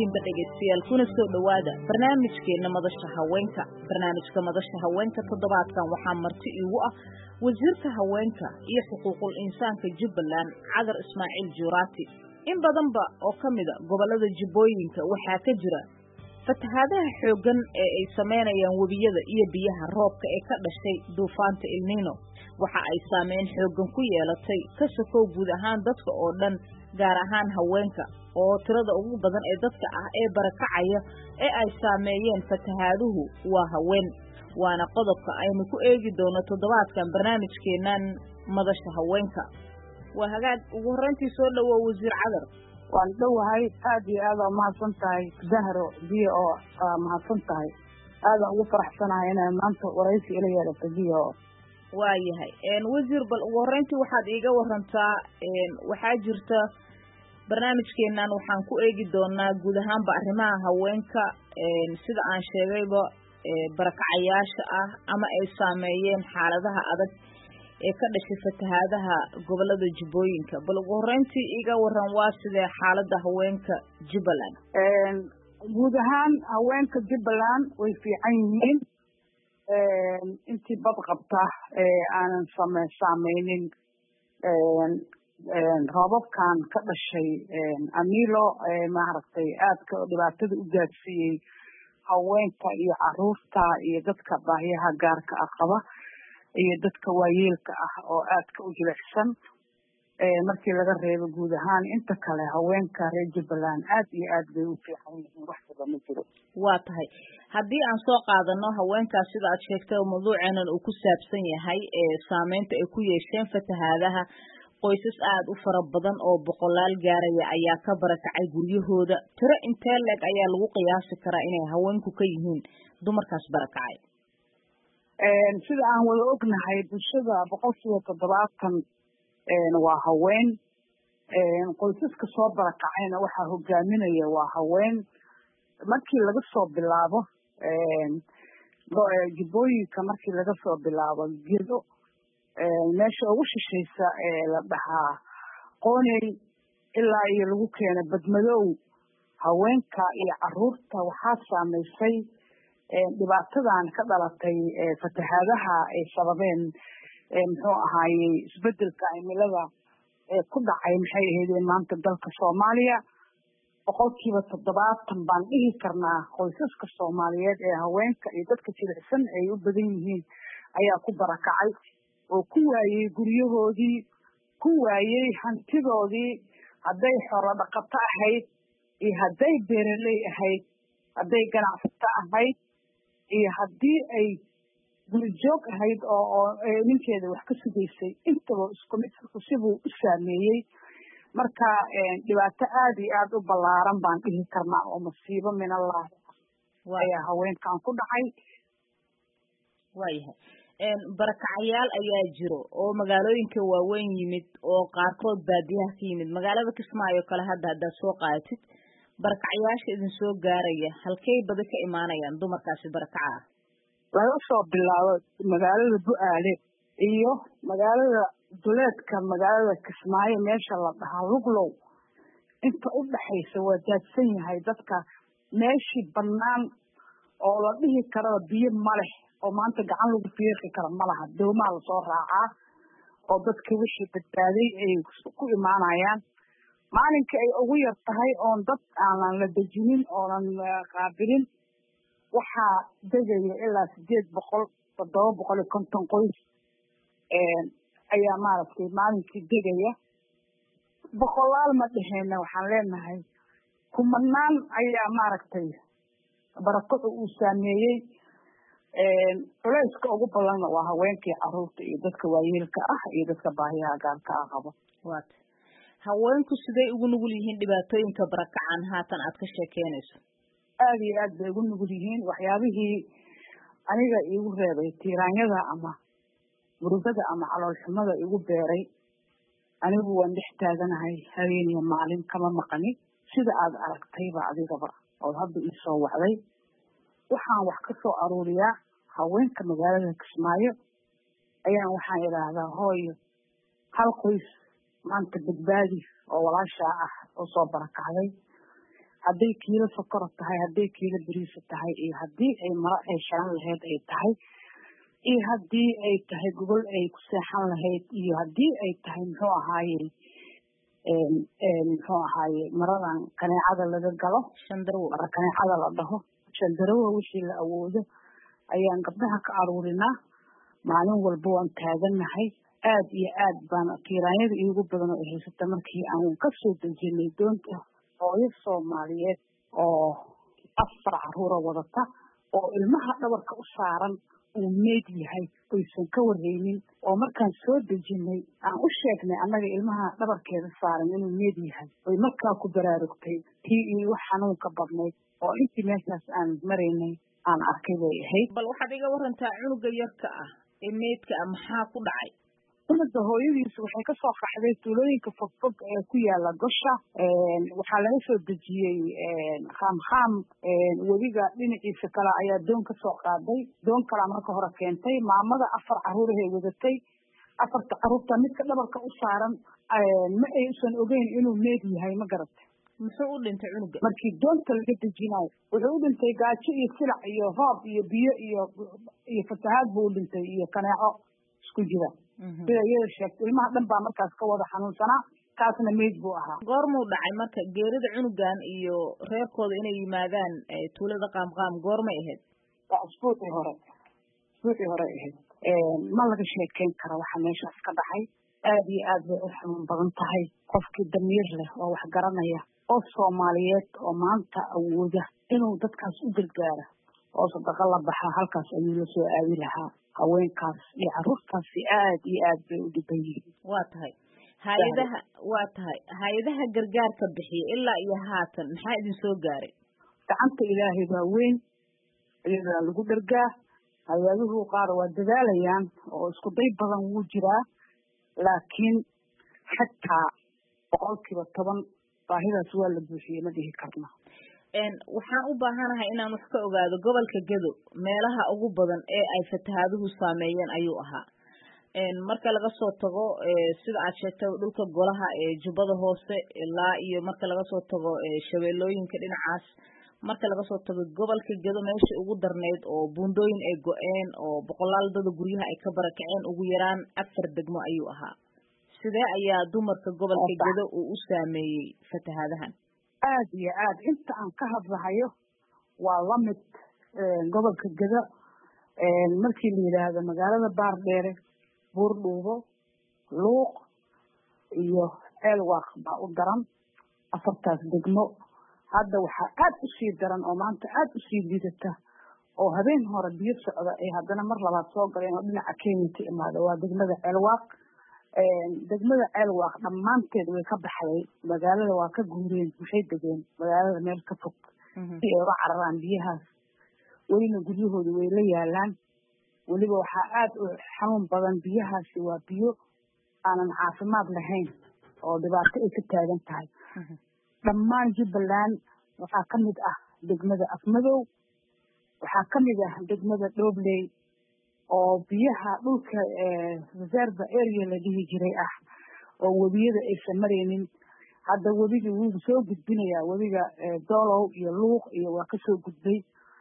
idilkiinba dhegaystayaal kuna soo dhowaada barnaamijkeena madasha haweenka. barnaamijka madasha haweenka toddobaadkan waxaa marti iigu ah wasiirka haweenka iyo xuquuqul insaanka Jubbaland Cadar Ismaaciil Juuraati. in badanba oo kamida gobolada Jubbooyinka waxaa ka jira fatahaadaha xoogan ee ay sameynayaan webiyada iyo biyaha roobka ee ka dhashay duufaanta El Niño. waxa ay saameyn xoogan ku yeelatay ka sokow guud ahaan dadka oo dhan, gaar ahaan haweenka oo tirada ugu badan ee dadka ah ee barakacaya ee ay saameeyeen fatahaaduhu waa haween. waana qodobka aynu ku eegi doono toddobaadkan barnaamijkeenan madasha haweenka. waa hagaag ugu horreyntii soo dhawow wasiir Cadar. waan dhowahay aad iyo aad oo mahadsan tahay Zahro biyo oo mahadsan tahay aad ugu faraxsanahay inaan maanta waraysi ila yeelato biyo. waayahay wasiir bal ugu horreyntii waxaad iiga warantaa waxaa jirta barnaamijkeenan waxaan ku eegi doonaa guud ahaanba arrimaha haweenka sida aan sheegayba barakacayaasha ah ama ay saameeyeen xaaladaha adag ee ka dhashay fatahaadaha gobolada Jubbooyinka. bal ugu horreyntii iiga waran waa sidee xaaladda haweenka Jubbaland? guud ahaan haweenka Jubbaland way fiican yihiin intii bad qabta aanan saameynin roobabkan ka dhashay amilo maaragtay aadka dhibaatada u gaadsiiyey haweenka iyo caruurta iyo dadka baahiyaha gaarka ah qaba iyo dadka waayeelka ah oo aadka u jilicsan markii laga reebo guud ahaan inta kale haweenka reer Jubbaland aad iyo aad bay u fiican yihiin wax kale ma jiro. waa tahay haddii aan soo qaadano haweenkaas sida aad sheegtay oo mawduuceenan uu ku saabsan yahay saameynta ay ku yeesheen fatahaadaha, qoysas aad u fara badan oo boqolaal gaaraya ayaa ka barakacay guryahooda. tiro intee leeg ayaa lagu qiyaasi karaa inay haweenku ka yihiin dumarkaas barakacay? sida aan wada ognahay bulshada 70% waa haween. qoysaska soo barakacayna waxaa hogaaminaya waa haween. markii laga soo bilaabo Jubbooyinka markii laga soo bilaabo Gedo meesha ugu shishaysa la dhahaa Qooney ilaa iyo lagu keenay Badmadow, haweenka iyo caruurta waxaa saameysay dhibaatadan ka dhalatay fatahaadaha ay sababeen muxuu ahaayey isbedelka cimilada ee ku dhacay maxay ahaydeen maanta dalka Soomaaliya. 70% baan dhihi karnaa qoysaska Soomaaliyeed ee haweenka iyo dadka jilicsan ay u badan yihiin ayaa ku barakacay oo ku waayey guryahoodii, ku waayey hantidoodii, hadday xoolo dhaqato ahayd iyo hadday beeraley ahayd, hadday ganacsato ahayd iyo haddii ay gurijoog ahayd oo ninkeeda wax ka sugaysay, intaba isku mid sibuu u saameeyey. marka dhibaato aad iyo aad u ballaaran baan dhihi karnaa oo masiibo min Allah ayaa haweenkan ku dhacay. waayahay barakacayaal ayaa jiro oo magaalooyinka waaweyn yimid oo qaarkood baadiyaha ka yimid. magaalada Kismaayo kale haddaad soo qaadatid barakacayaasha idin soo gaaraya halkay badi ka imaanayaan dumarkaasi barakaca ah? laga soo bilaabo magaalada Bu'aale iyo magaalada duleedka magaalada Kismaayo meesha la dhahaa Luglow, inta u dhaxaysa waa daadsan yahay dadka. meeshii bannaan oo la dhihi karo biyo ma leh oo maanta gacan lagu fiiqi karo ma laha. doomaha la soo raacaa oo dadka wixii badbaaday ay ku imaanayaan. maalinka ay ugu yar tahay oon dad aanan la dejinin oonan qaabilin waxaa degaya ilaa 750 qoys ayaa maaragtay maalinkii degaya. boqolaal ma dheheenna waxaan leenahay kumanaan ayaa maaragtay barakacu uu saameeyey. culayska ugu badanna waa haweenkii caruurta iyo dadka waayeelka ah iyo dadka baahiyaha gaarka ah qaba. haweenku siday ugu nugul yihiin dhibaatooyinka barakacan haatan aad ka sheekeynayso? aad iyo aad bay ugu nugul yihiin. waxyaabihii aniga iigu reebay tiiraanyada ama murugada ama calool xumada igu beeray, anigu waan dhex taaganahay habeen iyo maalin kama maqani. sida aad aragtayba adigaba oo hadda ii soo wacday, waxaan wax ka soo aruuriyaa haweenka magaalada Kismaayo ayaan waxaan idhaahdaa hooyo hal qoys maanta badbaadi oo walaasha ah oo soo barakacday hadday kiilo sokor tahay, hadday kiilo bariis tahay, iyo haddii ay maro ay xiran lahayd ay tahay, iyo haddii ay tahay gogol ay ku seexan lahayd, iyo haddii ay tahay muxuu ahaaye maradan kaneecada laga galo, mara kaneecada la dhaho, shandarawa wixii la awoodo ayaan gabdhaha ka aruurinaa. maalin walba waan taagannahay. aad iyo aad baan tiiraanyada iigu badan oo haysata markii aan ka soo dejinay doonta hooyo Soomaaliyeed oo 4 caruur wadata oo ilmaha dhabarka u saaran uu meed yahay oysan ka warheynin, oo markaan soo dejinay aan u sheegnay annaga ilmaha dhabarkeeda saaran inuu meed yahay, oy markaa ku baraarugtay tii iyo wax xanuunka badnayd oo intii meeshaas aan maraynay aan arkay bay ahayd. bal waxaad iga warantaa cunuga yarka ah ee meedka ah maxaa ku dhacay? cunuga hooyadiisa waxay ka soo qaxday tuulooyinka fogfog ee ku yaala Gosha. waxaa laga soo dejiyey Khamkham, webiga dhinaciisa kale ayaa doon ka soo qaaday. doon kale marka hore keentay maamada 4 caruur ay wadatay. 4 caruurta midka dhabarka u saaran ma aysan ogeyn inuu meed yahay, ma garatay. muxuu u dhintay cunuga markii doonta laga dejinayo? wuxuu u dhintay gaajo iyo silac iyo roob iyo biyo iyo fatahaad buu u dhintay iyo kaneeco isku jira. sida iyada sheegtay ilmaha dhan baa markaas ka wada xanuunsanaa, kaasna meyd buu ahaa. goormuu dhacay marka geerida cunugan iyo reerkooda inay yimaadaan tuulada Qaamqaam goormay ahayd? waa usbuucii hore ahayd. ma laga sheekeyn karo waxa meeshaas ka dhacay. aad iyo aad bay u xanuun badan tahay. qofkii damiir leh oo wax garanaya oo Soomaaliyeed oo maanta awooda inuu dadkaas u gargaaro oo sadaqa la baxa, halkaas ayuu la soo aadi lahaa. haweenkaas iyo caruurtaasi aad iyo aad bay u dhiban yihiin. waa tahay hay-adaha gargaarka bixiya ilaa iyo haatan maxaa idin soo gaaray? gacanta ilaahay baa weyn, iyadaa lagu dhargaa. hay-aduhu qaar waa dadaalayaan oo isku day badan wuu jiraa, laakiin xataa 10% baahidaas waa la buuxiyey ma dhihi karno. waxaan u baahanahay inaan wax ka ogaado gobolka Gedo meelaha ugu badan ee ay fatahaaduhu saameeyeen ayuu ahaa. marka laga soo tago sida aad sheegtay dhulka golaha ee Jubbada Hoose ilaa iyo marka laga soo tago shabeellooyinka dhinacaas, marka laga soo tago gobolka Gedo meesha ugu darneyd oo buundooyin ay go'een oo boqolaal dad guryaha ay ka barakaceen ugu yaraan 4 degmo ayuu ahaa. sidee ayaa dumarka gobolka Gedo uu u saameeyey fatahaadahan? aad iyo aad inta aan ka hadlahayo waa la mid gobolka Gedo. markii la yiraahdo magaalada Baardheere, Buurdhuubo, Luuq iyo Elwaq baa u daran 4taas degmo. hadda waxaa aad u sii daran oo maanta aad u sii liidata oo habeen hore biyo socda ay haddana mar labaad soo galeen oo dhinaca Kenya ka imaada waa degmada Elwaq. degmada Elwaq dhammaanteed way ka baxday, magaalada waa ka guureen, waxay degeen magaalada meel ka fog si ay uga cararaan biyahaas. welina guryahooda way la yaalaan. weliba waxaa aad u xanuun badan, biyahaasi waa biyo aanan caafimaad lahayn oo dhibaato ay ka taagan tahay. dhammaan Jubbaland waxaa ka mid ah degmada Afmadow, waxaa ka mid ah degmada Dhobley oo biyaha dhulka reserve area la dhihi jiray ah oo webiyada aysan maraynin. hadda webiga wuu soo gudbinayaa, webiga Doolow iyo Luuq iyo waa ka soo gudbay.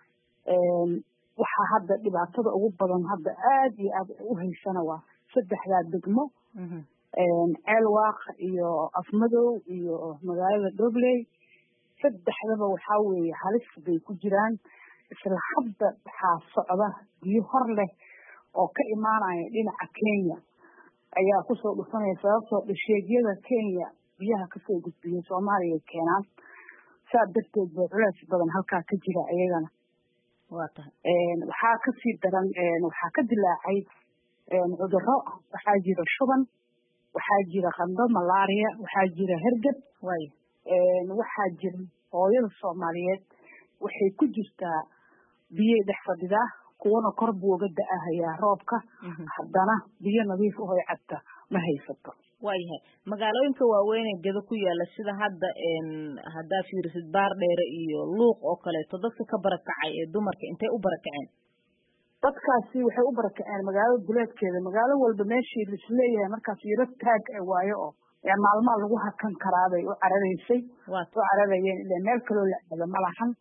waxaa hadda dhibaatada ugu badan hadda aad iyo aad u haysana waa 3daa degmo, Elwaq iyo Afmadow iyo magaalada Dhobley. 3daba waxaa weeye halis bay ku jiraan. isla hadda waxaa socda biyo hor leh oo ka imaanaya dhinaca Kenya ayaa ku soo dhufanaya, sababtoo dhasheegyada Kenya biyaha ka soo gudbiya Soomaaliya keenaan. saa darteed baa culays badan halkaa ka jira iyagana. waa tahay waxaa ka sii daran, waxaa ka dilaacay cudurro. waxaa jira shuban, waxaa jira qandho malaria, waxaa jira hergeb. waxaa jira hooyada Soomaaliyeed waxay ku jirtaa biyay dhex fadhidaa, kuwana kor buu uga da'ahayaa roobka, haddana biyo nadiif ah oo cabta ma haysato. waayahay magaalooyinka waaweyn ee Gedo ku yaala sida haddaa fiirisid Baardheere iyo Luuq oo kaleeto, dadka ka barakacay ee dumarka intay u barakaceen? dadkaasi waxay u barakaceen magaalada duleedkeeda. magaalo walba meeshii lisleeyahay markaas yaro taag waayo oo maalmaha lagu hakan karaa bay u cararaysay u cararayeen ilaa meel kaloo la aado ma lahan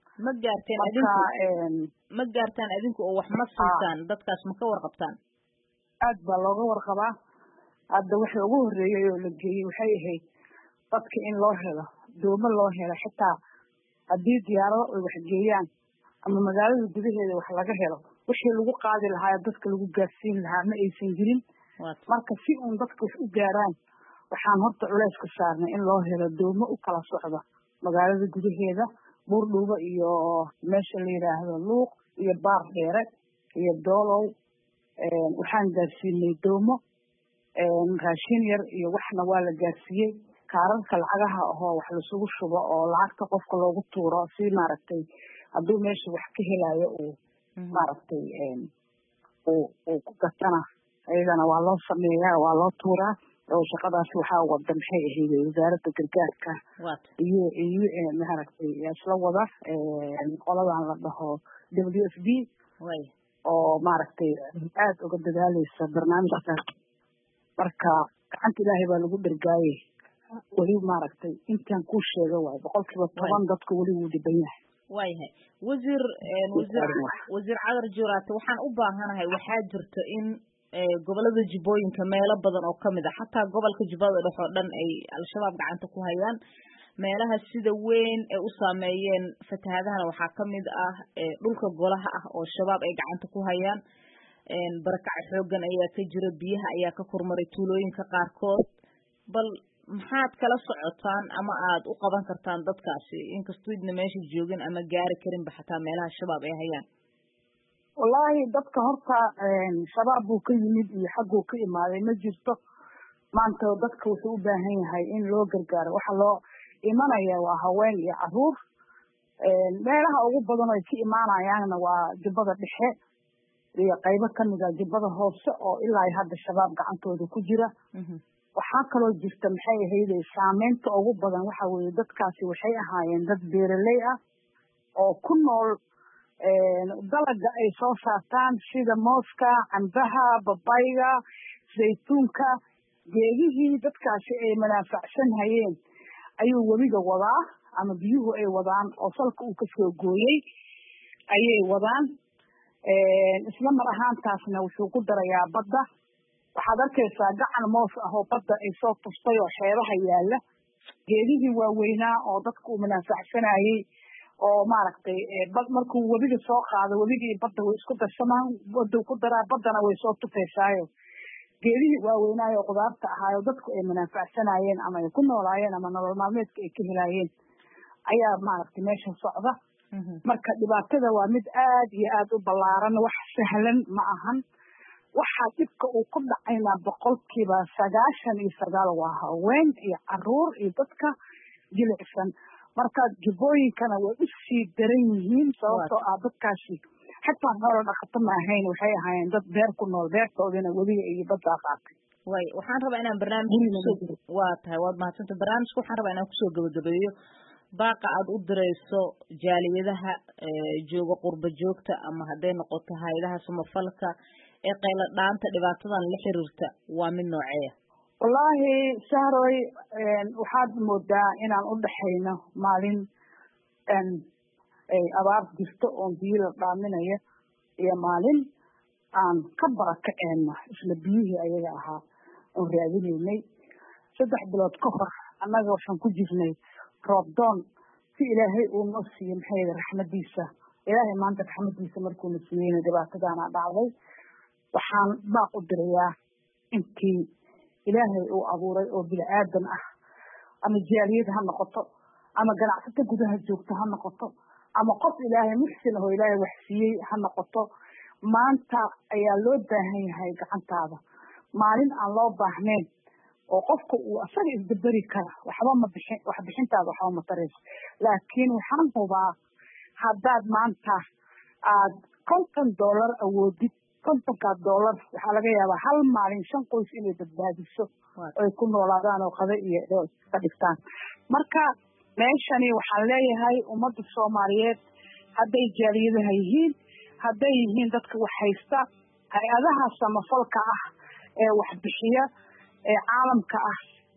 ma gaartaan adinku oo wax ma siisaan dadkaas ma ka warqabtaan aad baa looga warqabaa hadda waxa ugu horeeyay oo la geeyey waxay ahayd dadka in loo helo doomo loo helo xitaa haddii diyaarado ay wax geeyaan ama magaalada gudaheeda wax laga helo wixii lagu qaadi lahaa dadka lagu gaarsiin lahaa ma aysan jirin marka si uun dadka wax u gaaraan waxaan horta culays ka saarnay in loo helo doomo u kala socda magaalada gudaheeda buurdhuuba iyo meesha la yidhaahdo luuq iyo baar dheere iyo doolow waxaan gaarsiinay doomo raashin yar iyo waxna waa la gaarsiiyey kaararka lacagaha ahoo wax lasugu shubo oo lacagta qofka loogu tuuro si maaragtay hadduu meesha wax ka helayo uu maaragtay uu ku gatana ayagana waa loo sameeyaa waa loo tuuraa oo shaqadaas waxaa wada maxay ahayd wasaaradda gargaarka iyo maaragtay isla wada qoladan la dhaho WFP oo maaragtay aad uga dadaalaysa barnaamijkaas marka gacanta ilaahay baa lagu dhergaayey weli maaragtay intaan kuu sheega waayo 10% dadka weli wuu dhiban yahay waayahay wasiir cadar juraate waxaan u baahanahay waxaa jirta in gobolada Jubbooyinka meelo badan oo kamid ah xataa gobolka Jubbada Dhexe oo dhan ay al-shabaab gacanta ku hayaan meelaha sida weyn ee u saameeyeen fatahaadaha waxaa kamid ah dhulka golaha ah oo shabaab ay gacanta ku hayaan barakac xoogan ayaa ka jira biyaha ayaa ka kormaray tuulooyinka qaarkood bal maxaad kala socotaan ama aad u qaban kartaan dadkaasi inkastoo idna meesha joogin ama gaari karin ba xataa meelaha shabaab ay hayaan wallaahi dadka horta shabaab buu ka yimid iyo xagguu ka imaaday ma jirto maanta dadka wuxuu u baahan yahay in loo gargaaro waxa loo imanaya waa haween iyo caruur meelaha ugu badan ay ka imaanayaanna waa Jubbada Dhexe iyo qaybo kamid ah Jubbada Hoose oo ilaa hadda shabaab gacantooda ku jira waxaa kaloo jirta maxay ahayd saameynta ugu badan waxa weeye dadkaasi waxay ahaayeen dad beeraley ah oo ku nool dalaga ay soo saartaan sida mooska cambaha babayga saytuunka geedihii dadkaasi ay manafacsan hayeen ayuu webiga wadaa ama biyuhu ay wadaan oo salka uu kasoo gooyey ayay wadaan isla mar ahaantaasna wuxuu ku darayaa badda waxaad arkaysaa gacan moos ah oo badda ay soo tustay oo xeebaha yaala geedihii waaweynaa oo dadku uu manafacsanayey oo maaragtay markuu webiga soo qaado webigii badda way isku darsamaan badda ku daraa baddana way soo tufaysaayo geedihii waaweynaayo qudaarta ahaayo dadku ay manafacsanayeen ama ay ku noolaayeen ama nolol maalmeedka ay ka helaayeen ayaa maaragtay meesha socda marka dhibaatada waa mid aad iyo aad u ballaaran wax sahlan ma ahan waxaa dhibka uu ku dhacayna 99% waa haween iyo caruur iyo dadka jilicsan marka Jubbooyinkana way u sii daran yihiin sababtoo ah dadkaasi xataa xoolo dhaqato ma ahayn waxay ahaayeen dad beer ku nool beertoodana webiga iyo badda qaatay waxaan rabaa inaan barnaamijka waad mahadsantahay barnaamijka waxaan rabaa inaan kusoo gabagabeeyo baaqa aad u dirayso jaaliyadaha jooga qurba joogta ama hadday noqoto hay'adaha samafalka ee qayla dhaanta dhibaatadan la xiriirta waa mid nooceeya wallaahi sahroy waxaad moodaa inaan u dhaxayno maalin ay abaar jirto oo biyo la dhaaminayo iyo maalin aan ka barakaceyno isla biyihii ayaga ahaa oo raadinaynay 3 bilood ka hor annaga waxaan ku jirnay roobdoon si ilaahay uu noo siiyo maxay raxmadiisa ilaahay maanta raxmadiisa markuu na siiyeyna dhibaatadaana dhacday waxaan baaq u dirayaa intii ilaahay uu abuuray oo bini'aadan ah ama jaaliyad ha noqoto ama ganacsato gudaha joogto ha noqoto ama qof ilaahay muxsin oo ilaahay wax siiyey ha noqoto maanta ayaa loo baahan yahay gacantaada maalin aan loo baahnayn oo qofka uu asaga isdabari kara waxba ma bixin wax bixintaada waxba ma tarayso laakiin waxaan hubaa haddaad maanta aad $50 awoodid $50 waxaa laga yaabaa hal maalin 5 qoys inay badbaadiso ay ku noolaadaan oo qada iyo ka dhigtaan marka meeshani waxaan leeyahay ummadda Soomaaliyeed hadday jaaliyadaha yihiin hadday yihiin dadka wax haysta hay-adaha samafalka ah ee wax bixiya ee caalamka ah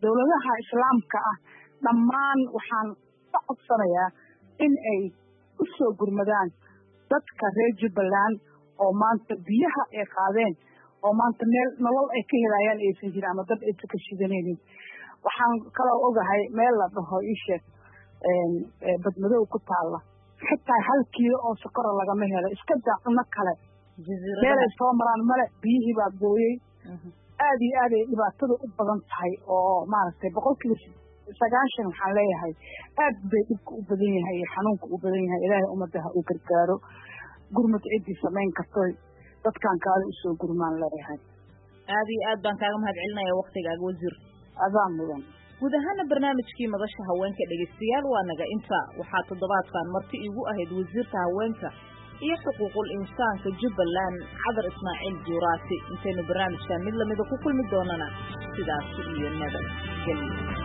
dowladaha islaamka ah dhammaan waxaan ka codsanayaa in ay u soo gurmadaan dadka reer Jubbaland oo maanta biyaha ay qaadeen oo maanta meel nolol ay ka helayaan aysan jirin ama dad ay ka shidanaynin waxaan kaloo ogahay meel la dhaho isha badmadow ku taala xitaa 1 kiilo oo sokor lagama helo iska daaqno kale meelay soo maraan male biyihii baa gooyey aad iyo aad ay dhibaatada u badan tahay oo maaragtay 90% waxaan leeyahay aad bay dhibka u badan yahay xanuunka u badan yahay ilaahay ummadaha uu gargaaro gurmad cidii samayn karto dadkan kaale u soo gurmaan leeyahay aad iyo aad baan kaaga mahadcelinayaa waqtigaaga wasiir adaan mudan guud ahaan barnaamijkii madasha haweenka dhageystayaal waa naga inta waxaa toddobaadkan marti igu ahayd wasiirka haweenka iyo xuquuqul insaanka Jubbaland Cadar Ismaaciil Juuraati intaynu barnaamijkan mid lamida ku kulmi doonana sidaas iyo nabad gelyo